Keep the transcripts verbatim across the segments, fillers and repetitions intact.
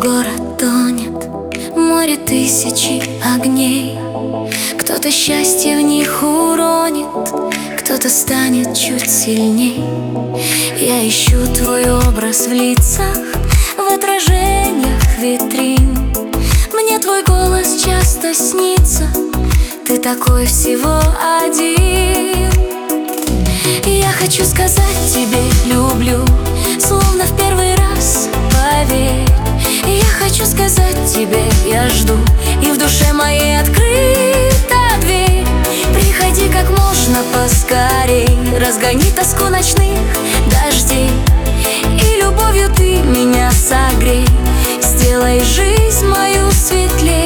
город тонет, море тысячи огней. Кто-то счастье в них уронит, кто-то станет чуть сильней. Я ищу твой образ в лицах, в отражениях витрин. Мне твой голос часто снится, ты такой всего один. Я хочу сказать тебе люблю, словно в первый раз, поверь. Я хочу сказать тебе я жду, и в душе моей открыта дверь. Приходи как можно поскорей, разгони тоску ночных дождей, и любовью ты меня согрей, сделай жизнь мою светлей.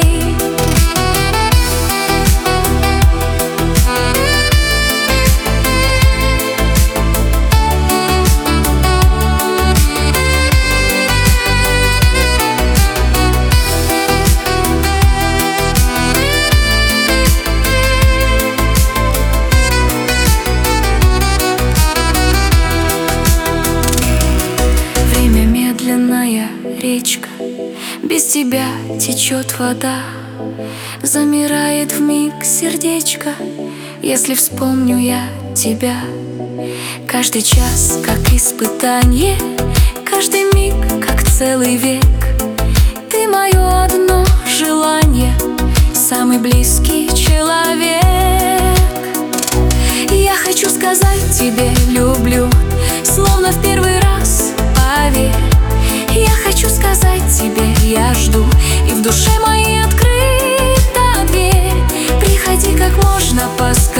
Речка, без тебя течет вода, замирает вмиг сердечко, если вспомню я тебя. Каждый час как испытание, каждый миг как целый век. Ты мое одно желание, самый близкий человек. Я хочу сказать тебе люблю, словно в первый раз, поверь. Я хочу сказать тебе я жду, и в душе моей открыта дверь. Приходи как можно поскорее,